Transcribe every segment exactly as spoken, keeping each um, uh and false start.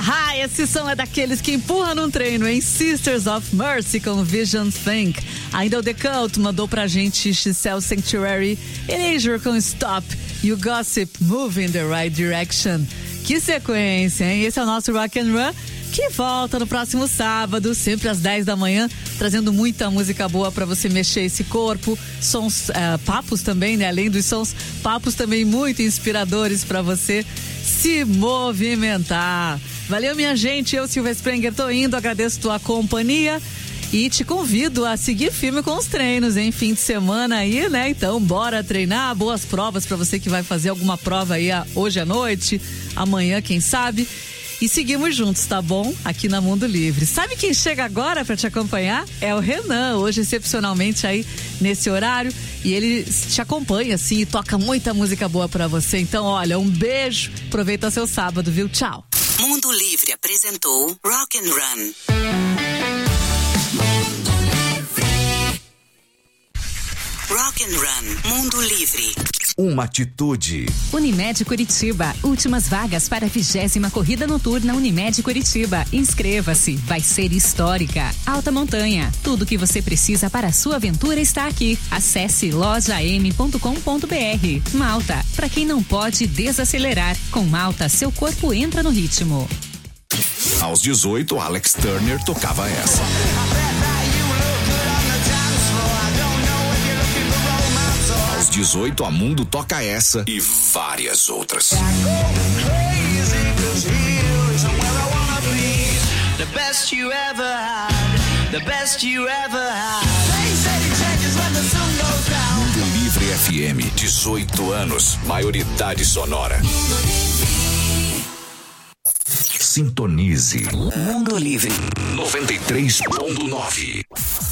Ah, esse som é daqueles que empurram num treino, hein? Sisters of Mercy com Vision Think. Ainda o The Cult mandou pra gente Giselle Sanctuary, Erasure com Stop e o Gossip Move in the Right Direction. Que sequência, hein? Esse é o nosso Rock and Run, que volta no próximo sábado, sempre às dez da manhã, trazendo muita música boa pra você mexer esse corpo, sons, uh, papos também, né? Além dos sons, papos também muito inspiradores pra você se movimentar. Valeu, minha gente, eu, Silvia Sprenger, tô indo, agradeço tua companhia e te convido a seguir firme com os treinos, hein? Fim de semana aí, né? Então, bora treinar, boas provas pra você que vai fazer alguma prova aí hoje à noite, amanhã, quem sabe. E seguimos juntos, tá bom? Aqui na Mundo Livre. Sabe quem chega agora pra te acompanhar? É o Renan, hoje excepcionalmente aí nesse horário. E ele te acompanha, assim, e toca muita música boa pra você. Então, olha, um beijo, aproveita seu sábado, viu? Tchau. Mundo Livre apresentou Rock and Run. Rock and Run, Mundo Livre. Uma atitude. Unimed Curitiba, últimas vagas para a vigésima corrida noturna Unimed Curitiba. Inscreva-se, vai ser histórica. Alta Montanha, tudo que você precisa para a sua aventura está aqui. Acesse loja m ponto com ponto b r. Malta, para quem não pode desacelerar. Com Malta, seu corpo entra no ritmo. Aos dezoito, Alex Turner tocava essa. Aos dezoito, a Mundo toca essa e várias outras. Mundo Livre F M, dezoito anos, maioridade sonora. Sintonize. Mundo Livre. noventa e três ponto nove.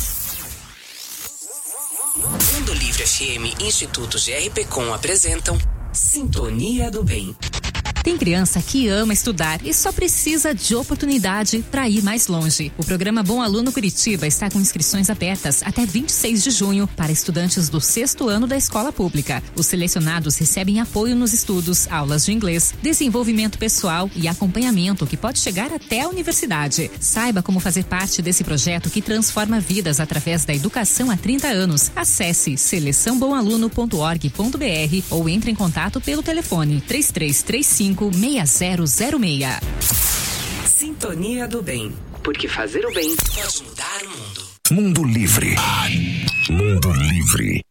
Mundo Livre F M e Instituto G R P Com apresentam Sintonia do Bem. Tem criança que ama estudar e só precisa de oportunidade para ir mais longe. O programa Bom Aluno Curitiba está com inscrições abertas até vinte e seis de junho para estudantes do sexto ano da escola pública. Os selecionados recebem apoio nos estudos, aulas de inglês, desenvolvimento pessoal e acompanhamento que pode chegar até a universidade. Saiba como fazer parte desse projeto que transforma vidas através da educação há trinta anos. Acesse seleção bom aluno ponto org ponto b r ou entre em contato pelo telefone três três três cinco seis zero zero seis. Sintonia do Bem, porque fazer o bem pode mudar o mundo. Mundo Livre. Mundo Livre.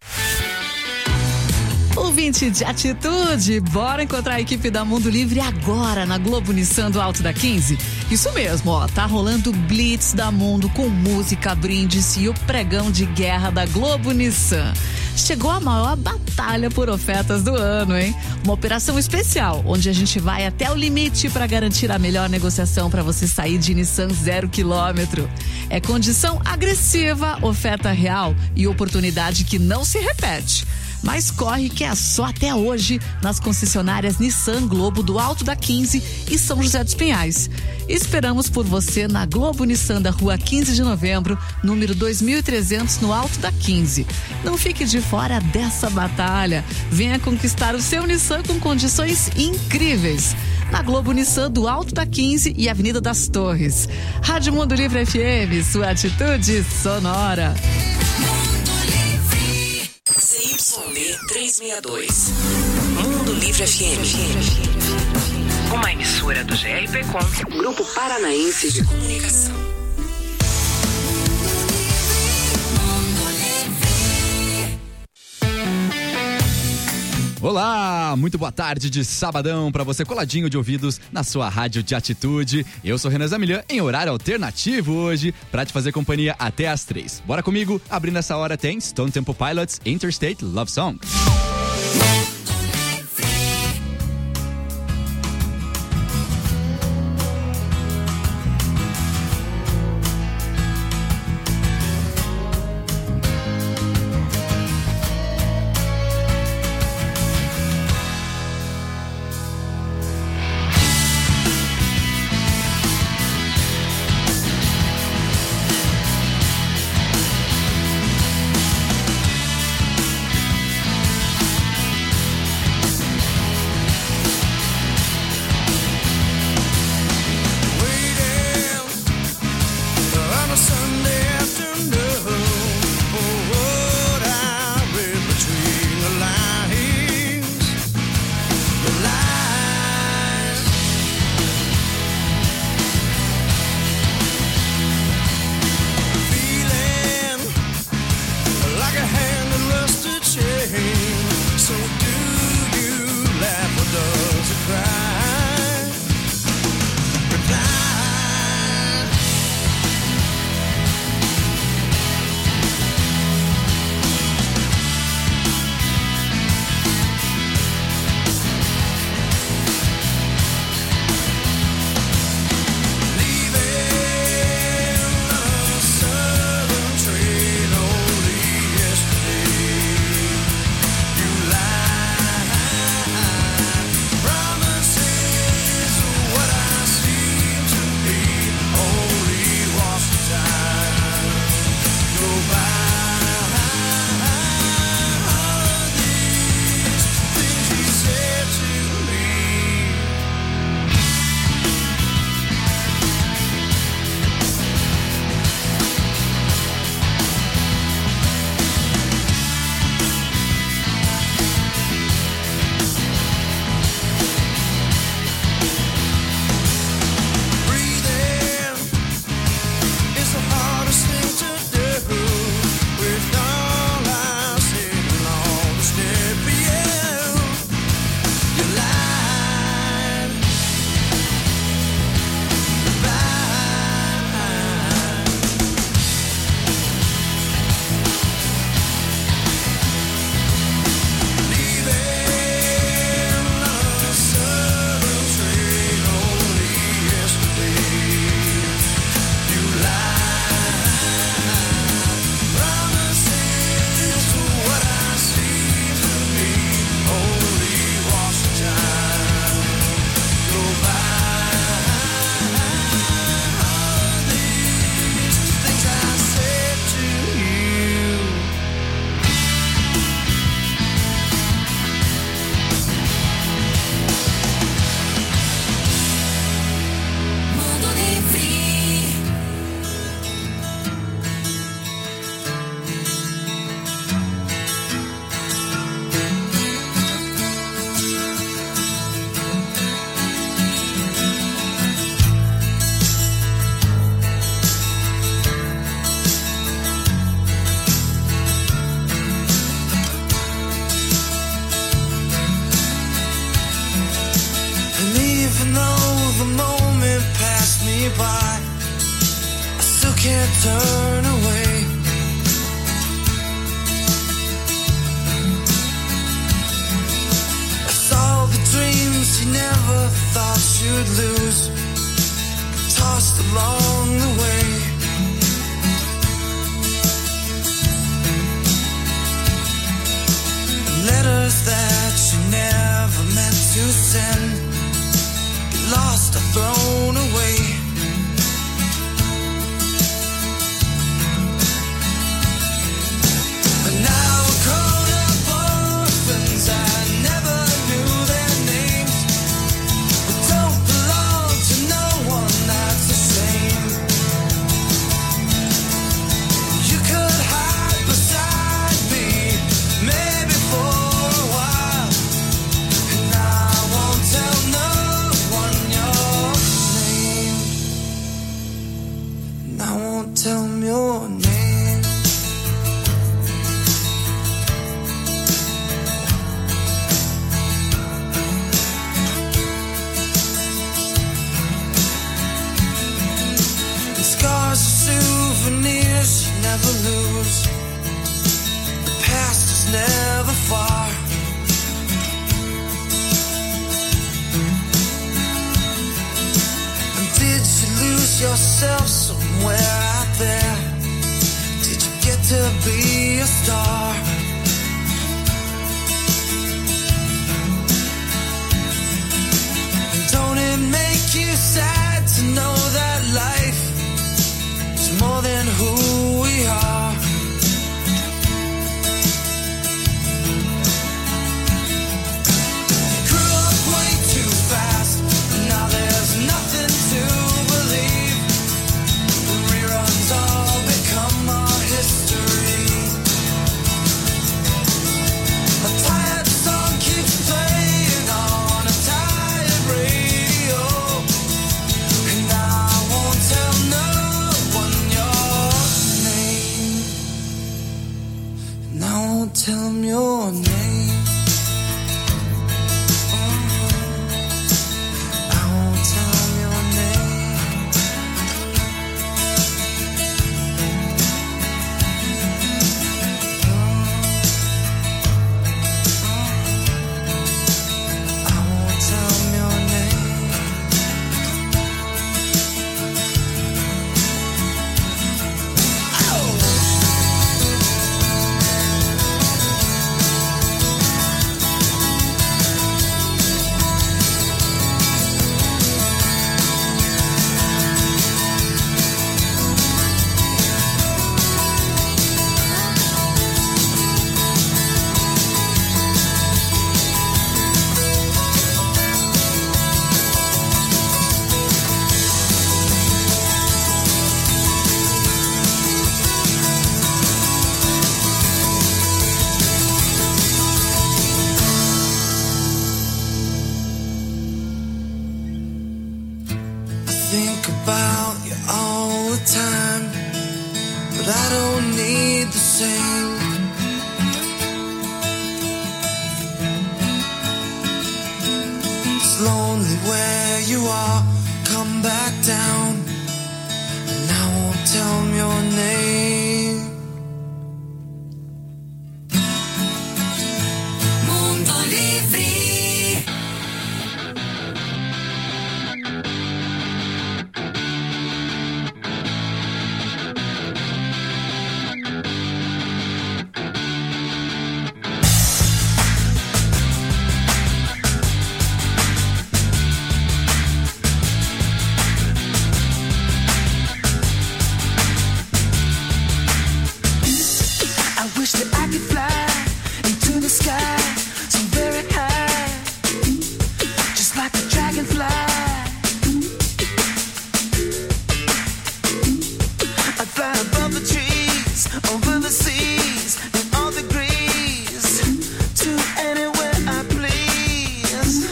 Ouvinte de atitude, bora encontrar a equipe da Mundo Livre agora na Globo Nissan do Alto da quinze? Isso mesmo, ó, tá rolando o Blitz da Mundo com música, brindes e o pregão de guerra da Globo Nissan. Chegou a maior batalha por ofertas do ano, hein? Uma operação especial, onde a gente vai até o limite para garantir a melhor negociação para você sair de Nissan zero quilômetro. É condição agressiva, oferta real e oportunidade que não se repete. Mas corre que é só até hoje nas concessionárias Nissan Globo do Alto da quinze e São José dos Pinhais. Esperamos por você na Globo Nissan da Rua quinze de Novembro, número dois mil e trezentos, no Alto da quinze. Não fique de fora dessa batalha. Venha conquistar o seu Nissan com condições incríveis. Na Globo Nissan do Alto da quinze e Avenida das Torres. Rádio Mundo Livre F M, sua atitude sonora. C Y B trezentos e sessenta e dois. Mundo Livre F M. Uma emissora do G R P Com, Grupo Paranaense de Comunicação. Olá, muito boa tarde de sabadão pra você coladinho de ouvidos na sua rádio de atitude. Eu sou Renan Zamilhan, em horário alternativo hoje, pra te fazer companhia até às três. Bora comigo, abrindo essa hora tem Stone Temple Pilots Interstate Love Song. by, I still can't turn away. I saw the dreams you never thought you'd lose, tossed along the way. Letters that you never meant to send, get lost or thrown away. But now we're grown up orphans, I never knew their names. We don't belong to no one, that's a shame. You could hide beside me, maybe for a while, and I won't tell no one your name. And I won't tell them your name. The scars are souvenirs you never lose. The past is never far. And did you lose yourself somewhere out there? Did you get to be a star? And don't it make you sad to know that life is more than who we are? Grew up way too fast, and now there's nothing to believe. The reruns all become our history. A tired song keeps playing on a tired radio, and I won't tell no one your name. And I won't tell them your name. I won't tell them your name. I won't tell them your name. I think about you all the time, but I don't need the same. It's lonely where you are, come back down, and I won't tell them your name. Mondo Livre. I wish that I could fly into the sky so very high, just like a dragonfly. I'd fly above the trees, over the seas, in all degrees, to anywhere I please.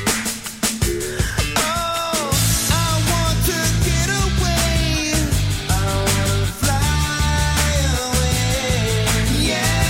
Oh, I want to get away. I want to fly away. Yeah.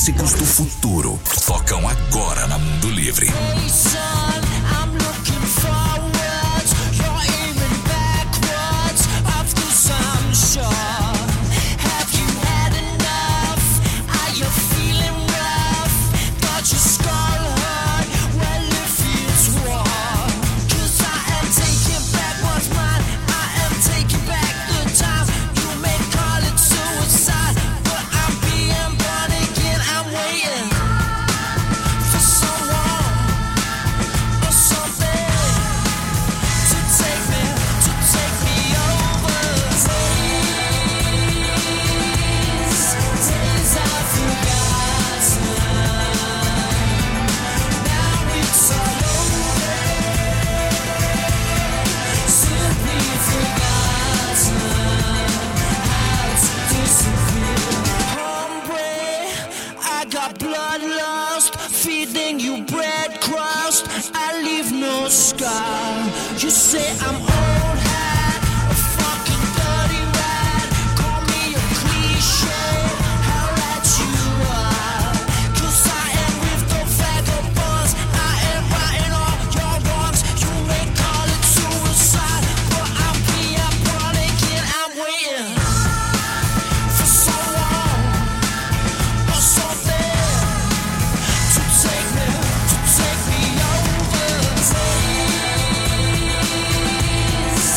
clássicos do futuro tocam agora na Mundo Livre. Hey son, I'm looking forwards. You're aiming backwards. Of this I'm sure. Have you had enough? Are you feeling rough? Got your skull hurt? Well, if it's war, 'cause I am taking back what's mine. I am taking back the time. You may call it suicide, but I'm being born again. I'm waiting for someone or something to take me, to take me over. Days, days I've forgotten. Now it's all over. Simply forgotten how to disappear. Hombre, I got bloodlust, feeding you bread crust. I leave no scar. You say I'm old hat, a fucking dirty rat. Call me a cliche, how right you are. 'Cause I am with the vagabonds. I am righting all your wrongs. You may call it suicide, but I'm being born again. I'm waiting for someone or something to take me, to take me over. Days,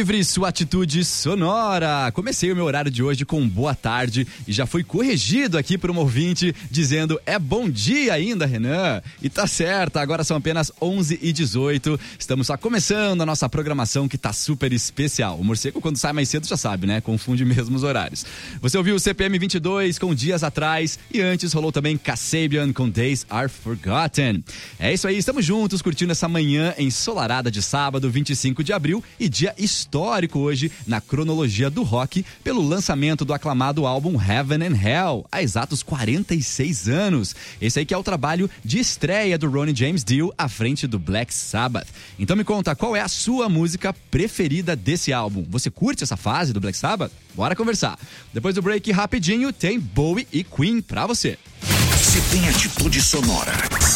Livre, sua atitude sonora. Comecei o meu horário de hoje com boa tarde e já fui corrigido aqui por um ouvinte dizendo é bom dia ainda, Renan. E tá certo, agora são apenas onze e dezoito. Estamos só começando a nossa programação que tá super especial. O morcego quando sai mais cedo já sabe, né? Confunde mesmo os horários. Você ouviu o C P M vinte e dois com Dias Atrás e antes rolou também Kasabian com Days Are Forgotten. É isso aí, estamos juntos curtindo essa manhã ensolarada de sábado, vinte e cinco de abril e dia histórico hoje na cronologia do rock pelo lançamento do aclamado álbum Heaven and Hell, há exatos quarenta e seis anos. Esse aí que é o trabalho de estreia do Ronnie James Dio à frente do Black Sabbath. Então me conta, qual é a sua música preferida desse álbum? Você curte essa fase do Black Sabbath? Bora conversar. Depois do break rapidinho, tem Bowie e Queen pra você. Se tem atitude sonora,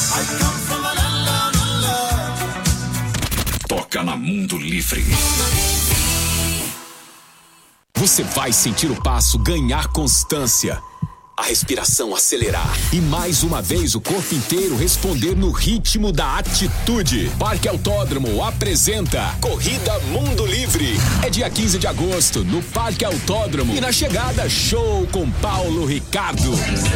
toca na Mundo Livre. Você vai sentir o passo ganhar constância, a respiração acelerar e mais uma vez o corpo inteiro responder no ritmo da atitude. Parque Autódromo apresenta Corrida Mundo Livre. É dia quinze de agosto no Parque Autódromo e na chegada show com Paulo Ricardo.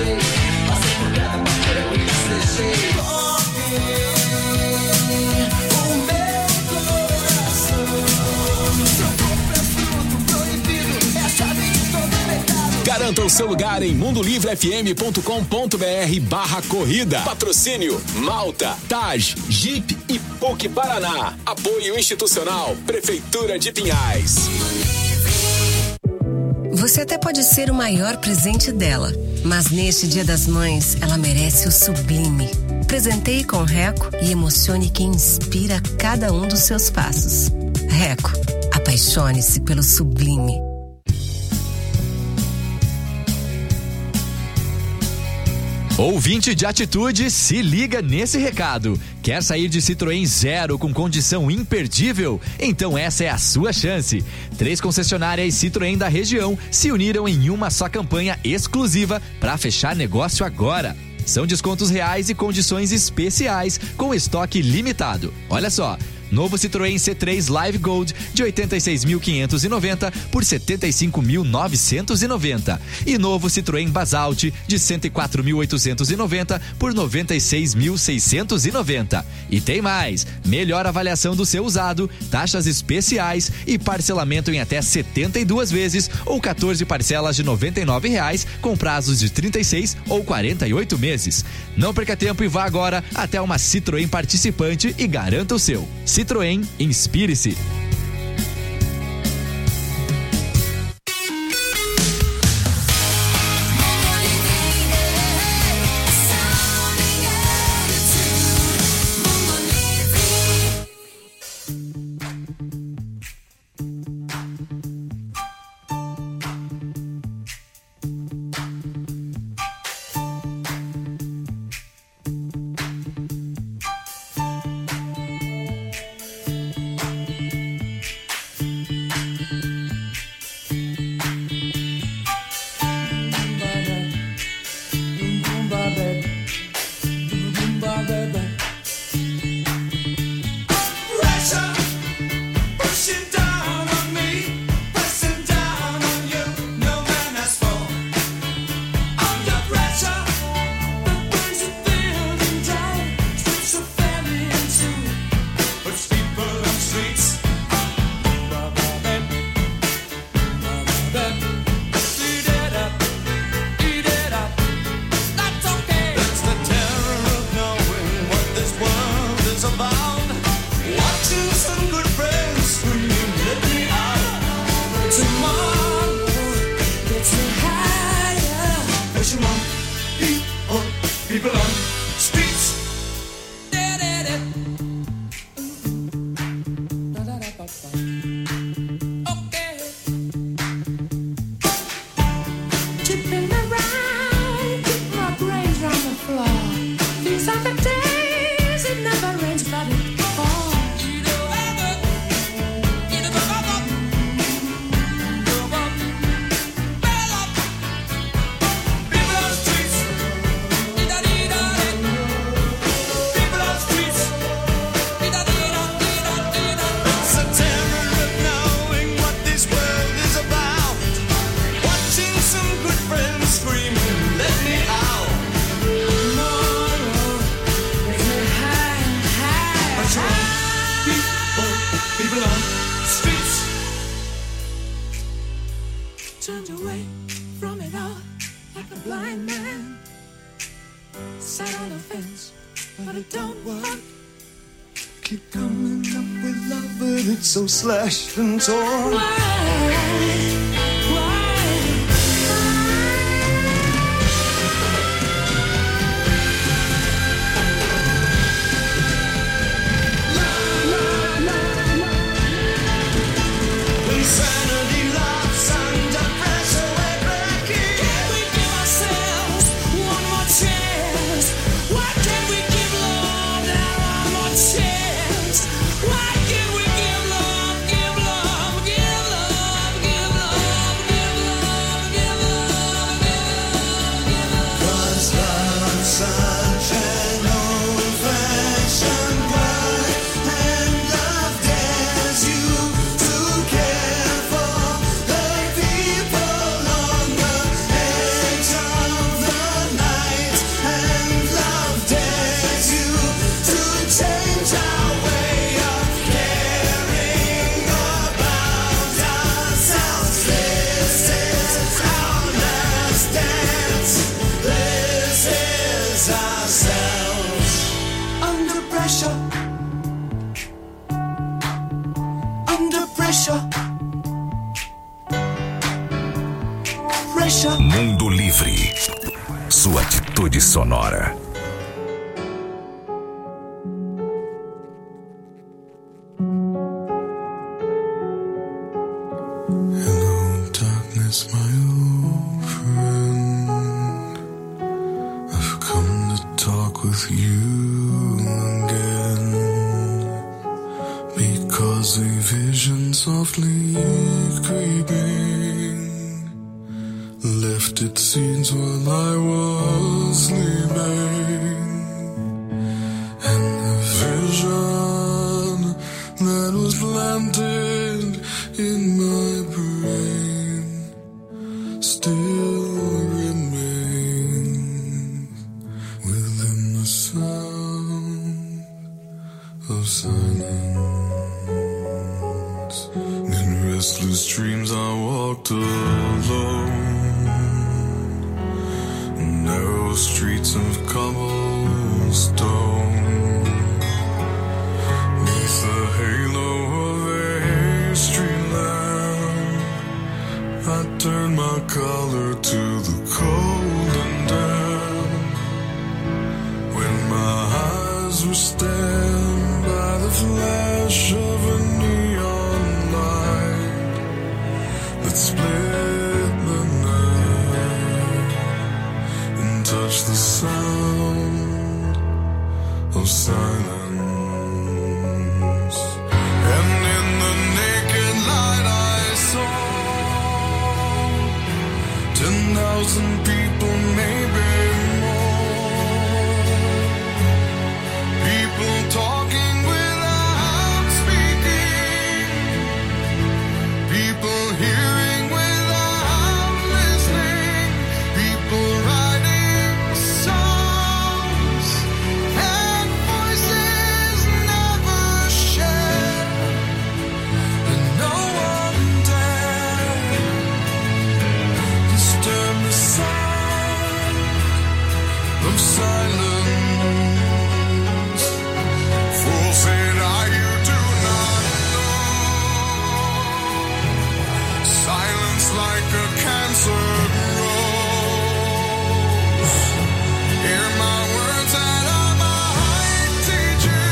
Garanta o seu lugar em mundolivrefm.com.br barra corrida. Patrocínio Malta, Taj, Jeep e P U C Paraná. Apoio institucional Prefeitura de Pinhais. Você até pode ser o maior presente dela, mas neste Dia das Mães ela merece o sublime. Presenteie com Reco e emocione quem inspira cada um dos seus passos. Reco, apaixone-se pelo sublime. Ouvinte de atitude, se liga nesse recado. Quer sair de Citroën Zero com condição imperdível? Então essa é a sua chance. Três concessionárias Citroën da região se uniram em uma só campanha exclusiva para fechar negócio agora. São descontos reais e condições especiais com estoque limitado. Olha só. Novo Citroën C três Live Gold de oitenta e seis mil quinhentos e noventa por setenta e cinco mil novecentos e noventa e novo Citroën Basalt de cento e quatro mil oitocentos e noventa por noventa e seis mil seiscentos e noventa. E tem mais, melhor avaliação do seu usado, taxas especiais e parcelamento em até setenta e duas vezes ou quatorze parcelas de noventa e nove reais com prazos de trinta e seis ou quarenta e oito meses. Não perca tempo e vá agora até uma Citroën participante e garanta o seu. Citroën, inspire-se. People on the streets, sat on a fence, but it don't work. Keep coming up with love, but it's so slashed and torn. Why? Insanity loves under pressure, we're breaking. Can we give ourselves one more chance? Why can't we give love now one more chance? Why can't we give love, give love, give love, give love, give love, give love, give love, give love? 'Cause love's such an old-fashioned word, and love dares you to care for the people on the edge of the night, and love dares you to change our way of caring about ourselves. This is our last dance. This is ourselves. Under pressure. Under pressure. Pressure. Mundo Livre. Sua atitude sonora. Hello, darkness, my old friend. I've come to talk with you again, because a vision softly creeping left its seeds while I was sleeping, and the vision that was planted in my brain still remains within the sound of silence. In restless dreams I walked alone, narrow streets of cobblestone, neath the halo of a street lamp. I turned my collar to the cold and damp, when my eyes were stabbed by the flash of a neon light that split the night and touched the sound of silence. And in the naked light I saw ten thousand people, maybe more. People talking without speaking. People hearing without listening. People writing songs and voices never shared. And no one dared disturb the sound of silence. Fool said I, you do not know. Silence like a cancer grows. Hear my words and I might teach you.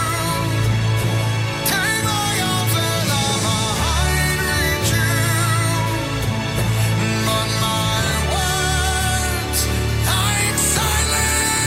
Take my arms and I might reach you. But my words, like silence,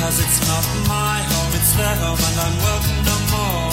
'cause it's not my home, it's their home, and I'm welcome no more.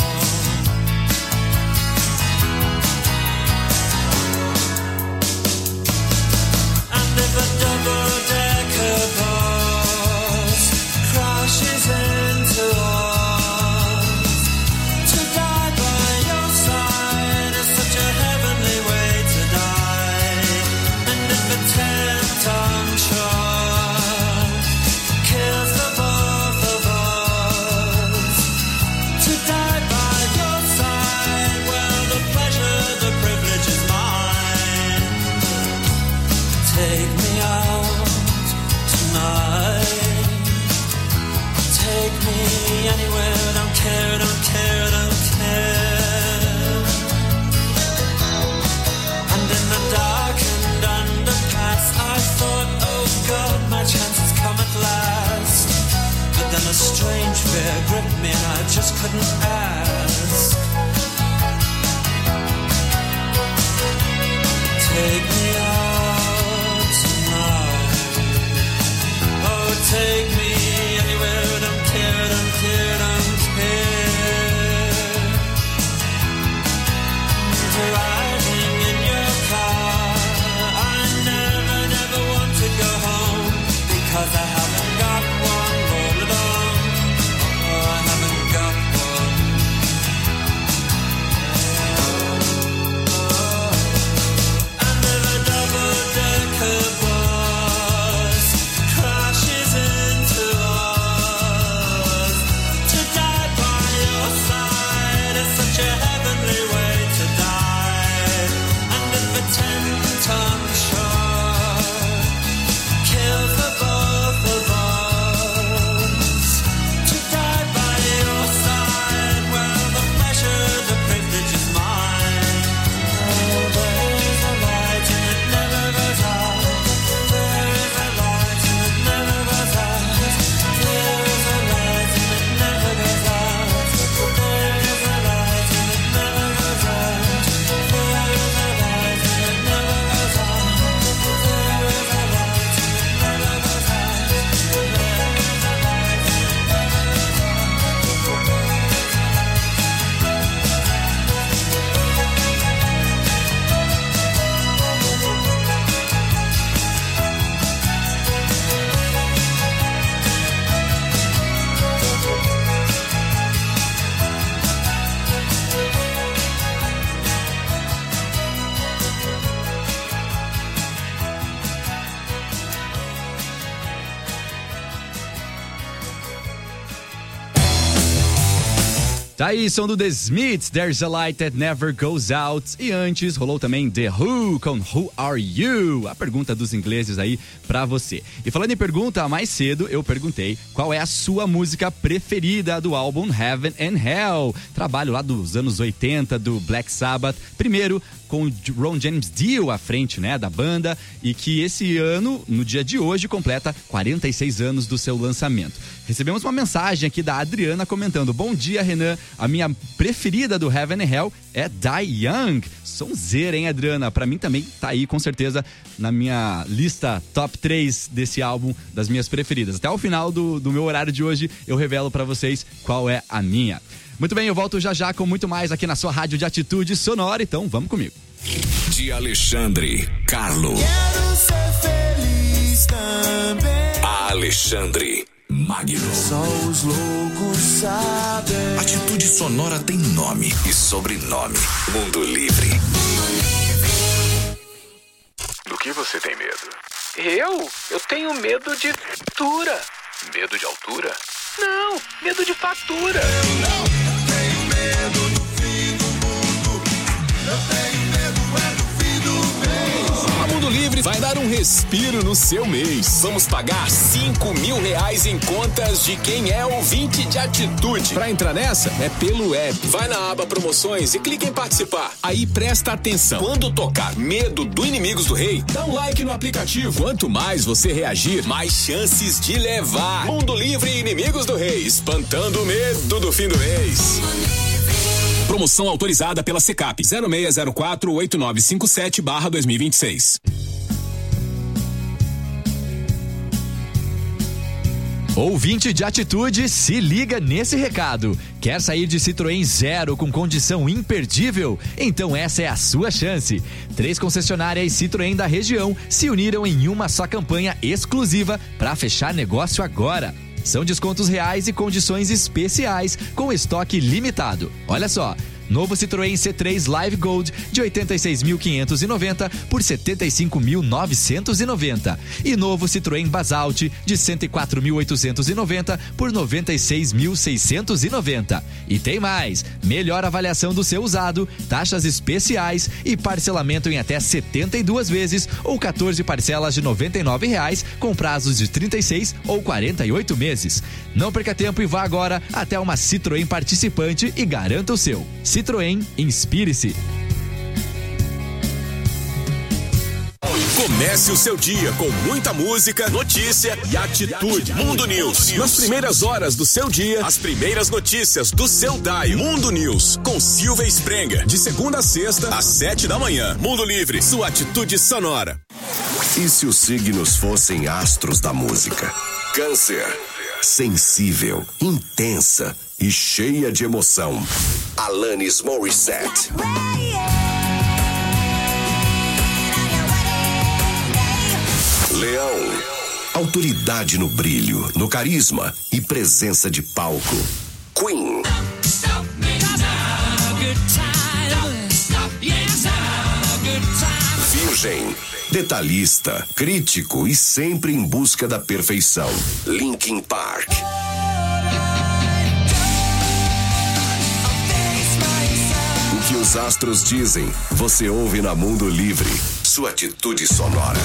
And if a double-decker bus crashes into us, to die by your side is such a heavenly way to die. And if a ten-ton truck kills the both of us, to die by your side, well, the pleasure, the privilege is mine. Take me out tonight. Take me anywhere, don't care, don't care, don't care. And in the darkened underpass, I thought, oh God, my chance has come at last. But then a strange fear gripped me and I just couldn't ask. Take me out tonight. Oh, take me anywhere, don't care, don't care, don't care. Driving in your car, I never, never want to go home, because I haven't got one all alone. Oh, I haven't got one. And if a double-decker bus crashes into us, to die by your side is such a heavenly way to die. And if a ten-ton truck kills the both of us, to die by your side, well, the pleasure, the privilege is mine. Oh, there is a light and it never goes out. There is a light and it never goes out. There is a light and it never goes out. There is a light and it never goes out. There is a light and it never goes out. There is a light and it never goes out. There is a light and it Tá aí, som do The Smiths, There's a Light That Never Goes Out. E antes rolou também The Who com Who Are You? A pergunta dos ingleses aí pra você. E falando em pergunta, mais cedo eu perguntei qual é a sua música preferida do álbum Heaven and Hell. Trabalho lá dos anos oitenta do Black Sabbath. Primeiro com Ron James Dio à frente, né, da banda, e que esse ano, no dia de hoje, completa quarenta e seis anos do seu lançamento. Recebemos uma mensagem aqui da Adriana comentando: bom dia, Renan, a minha preferida do Heaven and Hell é Die Young. Sonzeira, hein, Adriana? Pra mim também tá aí, com certeza, na minha lista top três desse álbum, das minhas preferidas. Até o final do, do meu horário de hoje, eu revelo pra vocês qual é a minha. Muito bem, eu volto já já com muito mais aqui na sua rádio de atitude sonora, então vamos comigo. De Alexandre Carlo. Quero ser feliz também. Alexandre Magno. Só os loucos sabem. Atitude sonora tem nome e sobrenome. Mundo Livre. Do que você tem medo? Eu? Eu tenho medo de altura. Medo de altura? Não, medo de fatura. Eu não tenho medo do fim do mundo. Eu tenho medo é do fim do mês. A Mundo Livre vai dar um respiro no seu mês. Vamos pagar cinco mil reais em contas de quem é ouvinte de atitude. Pra entrar nessa, é pelo app. Vai na aba promoções e clica em participar. Aí presta atenção. Quando tocar Medo do Inimigos do Rei, dá um like no aplicativo. Quanto mais você reagir, mais chances de levar. Mundo Livre e Inimigos do Rei, espantando o medo do fim do mês. Promoção autorizada pela Secap zero seis zero quatro oito nove cinco sete barra dois mil e vinte e seis. Ouvinte de Atitude, se liga nesse recado. Quer sair de Citroën Zero com condição imperdível? Então essa é a sua chance. Três concessionárias Citroën da região se uniram em uma só campanha exclusiva para fechar negócio agora. São descontos reais e condições especiais com estoque limitado. Olha só. Novo Citroën C três Live Gold de oitenta e seis mil quinhentos e noventa por setenta e cinco mil novecentos e noventa e novo Citroën Basalt de cento e quatro mil oitocentos e noventa por noventa e seis mil seiscentos e noventa. E tem mais, melhor avaliação do seu usado, taxas especiais e parcelamento em até setenta e duas vezes ou quatorze parcelas de noventa e nove reais com prazos de trinta e seis ou quarenta e oito meses. Não perca tempo e vá agora até uma Citroën participante e garanta o seu. Citroën, inspire-se. Comece o seu dia com muita música, notícia e atitude. Mundo News. Nas primeiras horas do seu dia, as primeiras notícias do seu Daio. Mundo News, com Silvia Sprenga. De segunda a sexta, às sete da manhã. Mundo Livre, sua atitude sonora. E se os signos fossem astros da música? Câncer. Sensível, intensa e cheia de emoção. Alanis Morissette. Leão. Autoridade no brilho, no carisma e presença de palco. Queen. Virgem. Detalhista, crítico e sempre em busca da perfeição. Linkin Park. O que os astros dizem, você ouve na Mundo Livre. Sua atitude sonora.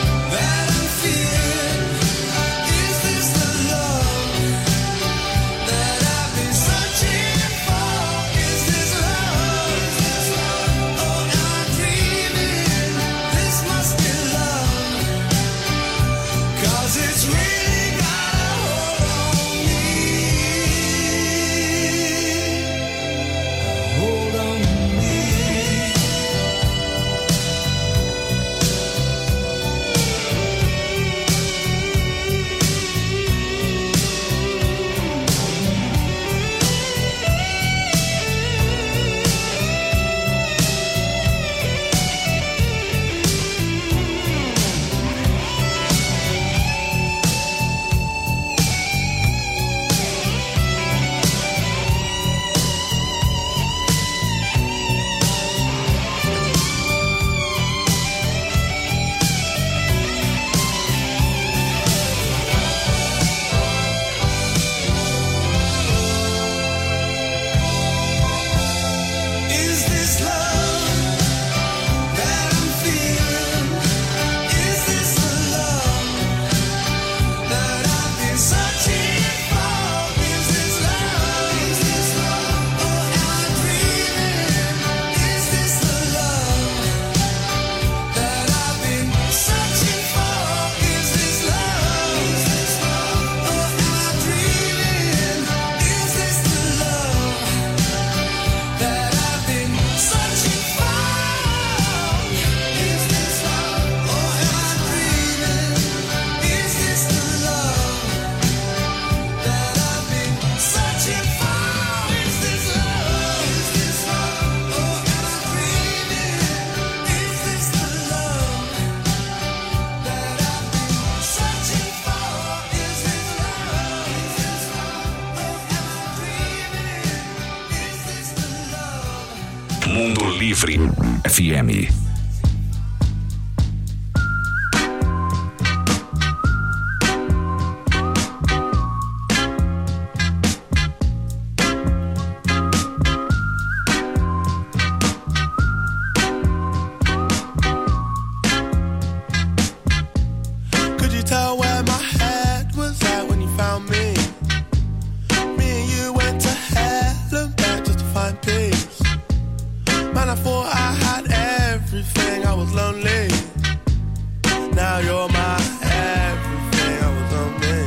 That Mundo Livre F M. Could you tell where my head was at when you found me? Me and you went to hell and back just to find peace. Man, I thought I had everything, I was lonely. Now you're my everything, I was lonely.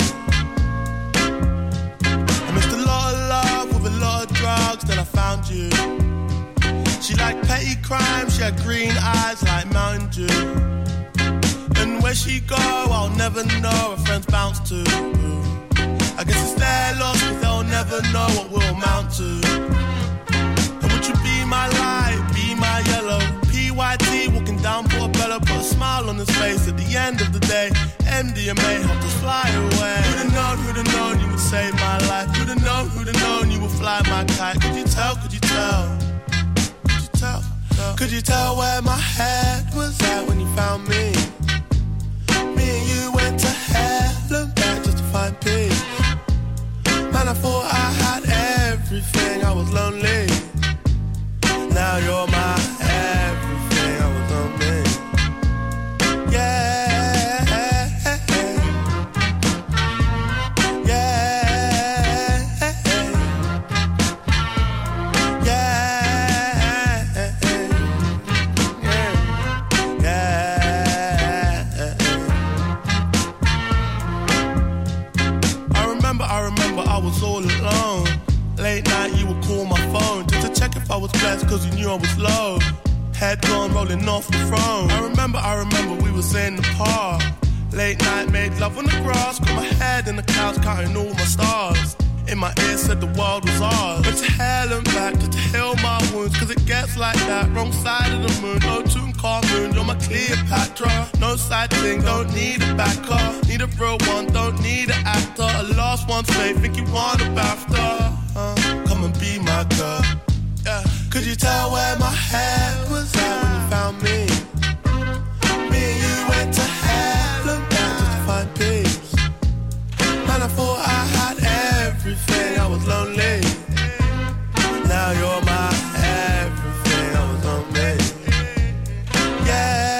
I missed a lot of love with a lot of drugs, then I found you. She liked petty crime, she had green eyes like Mountain Dew. And where she go, I'll never know, her friends bounce to. I guess it's their loss, cause they'll never know what we'll amount to. And would you be my light, be my yellow? P Y T walking down Portobello, put a smile on his face at the end of the day. M D M A helped us fly away. Who'd have known, who'd have known you would save my life? Who'd have known, who'd have known you would fly my kite? Could you tell, could you tell? Could you tell? Could you tell where my head was at when you found me? Me and you went to hell and back just to find peace. Man, I thought I had everything, I was lonely. Now you're my everything, I was lonely. Yeah, yeah, yeah, yeah. I remember, I remember I was all alone. Late night you would call my phone just to check if I was blessed cause you knew I was low. Head gone rolling off the throne. I remember, I remember we was in the park. Late night made love on the grass. Got my head in the clouds counting all my stars. In my ear said the world was ours. Went to hell and back just to heal my wounds, cause it gets like that. Wrong side of the moon, no Tutankhamun. You're my Cleopatra, no side thing, don't need a backer. Need a real one, don't need an actor. A lost one's faith, think you want a BAFTA. uh, Come and be my girl, yeah. Could you tell where my head was at when you found me? Me and you went to hell and back just to find peace. Man, I thought I had everything, I was lonely. Now you're my everything, I was lonely. Yeah,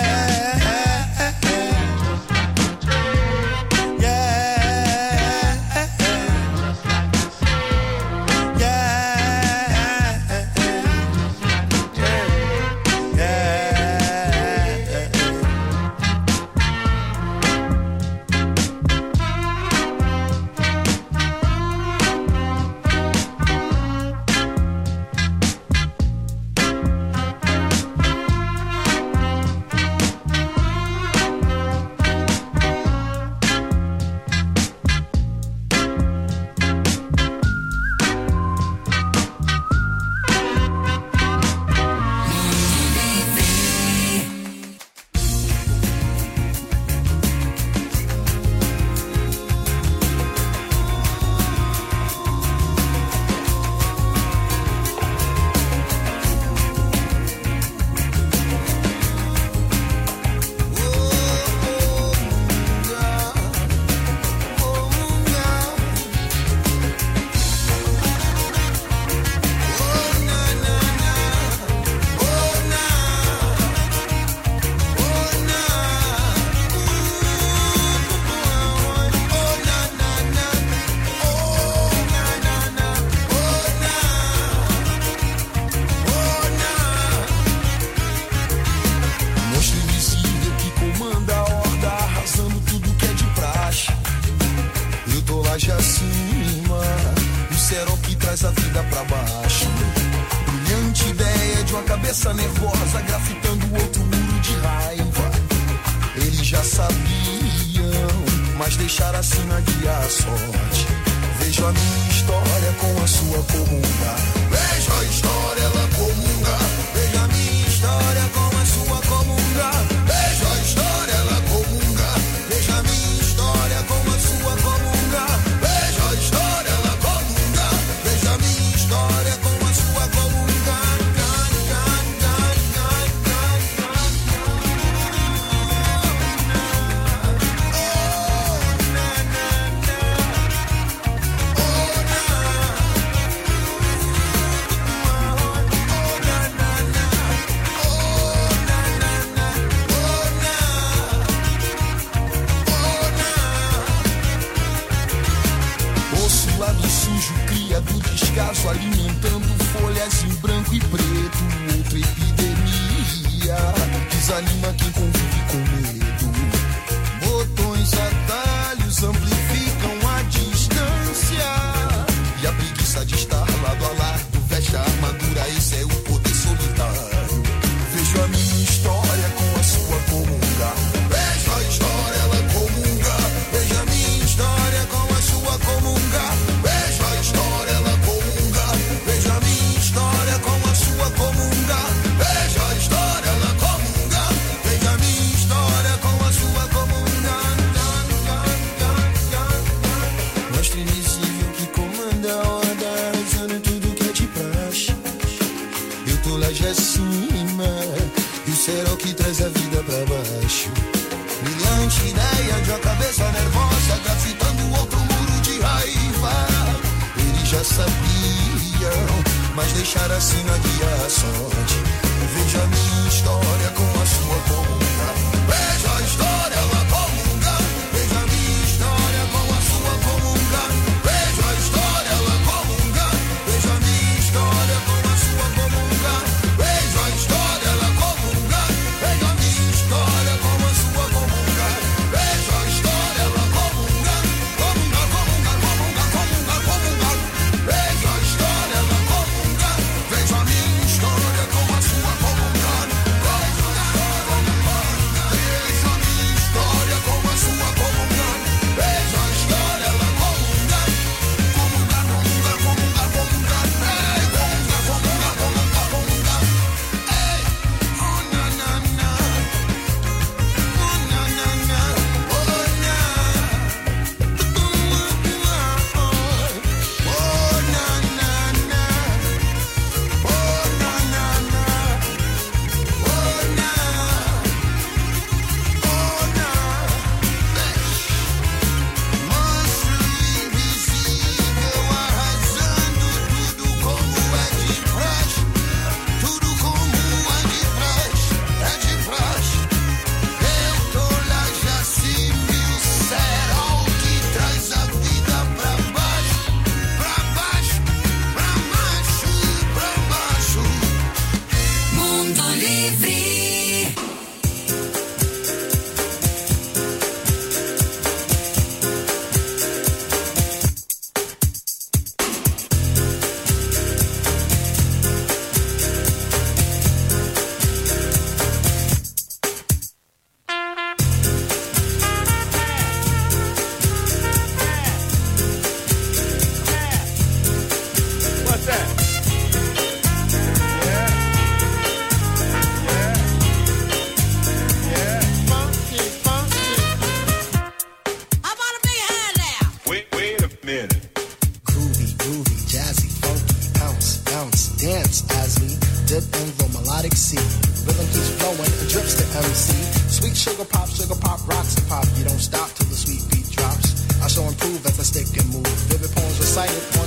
laje acima, o cerol que traz a vida pra baixo. Brilhante ideia de uma cabeça nervosa grafitando outro muro de raiva. Eles já sabiam, mas deixaram assim na guia a sorte. Vejo a minha história com a sua comunga. Vejo a história, ela comunga. Vejo a minha história com a sua comunga. Vejo a história, ela comunga. Vejo a minha história com a sua comunga. Vejo a história, ela comunga. Vejo a minha história com a sua comunga. sujo cria do descaso, alimentando folhas em branco e preto. Outra epidemia desanima quem convive com medo. Botões, atalhos amplificam a distância, e a preguiça de estar lado a lado veste a armadura. Esse é o poder solitário. Vejo a minha história com a sua comunga. Vejo a história, ela comunga. Vejo a minha história com a sua comunga. Vejo a história, ela comunga. Vejo a minha história com a sua comunga. Vejo a história, ela comunga. Vejo a minha história com a sua comunga. Mostra invisível que comanda a horda, arrasando tudo que é de praxe. Eu tô lá de acima, e o céu é o que traz a vida pra baixo. Brilhante ideia de uma cabeça nervosa, grafitando outro muro de raiva. Eles já sabiam, mas deixaram assim na guia a sorte. Veja a minha história com a sua comunga. Veja a história, ela comunga. Veja a minha história com a sua comunga. Veja a história, ela comunga. Veja a minha história com a sua comunga. Veja a história, ela comunga. Veja a minha história com a sua comunga. Veja a história, ela comunga. Comunga, comunga, comunga, comunga, comunga. Veja a história, ela comunga. Veja a minha história com a sua comunga. Veja a minha história com a sua comunga. Veja a história, ela comunga. Comunga, comunga, comunga, comunga. Ei, comunga, comunga, comunga, comunga. Ei, oh na na na, oh na na na, oh na, oh na na na, oh na na na, oh na, oh na. Monstro invisível arrasando tudo como é de praxe. Tudo como é de praxe, é de praxe. Eu tô lá já se mil serol que traz a vida pra baixo, pra baixo, pra baixo, pra baixo. Mundo Livre. What's that? Yeah. Funky, funky. How about a big hand now? Wait, wait a minute. Groovy, groovy, jazzy, funky, bounce, bounce, dance as we dip in the melodic sea. Rhythm keeps flowing and drips to M C. Sweet sugar pop, sugar pop, rocks and pop. You don't stop till the sweet beat drops. I shall improve as I stick and move. Vivid poems recited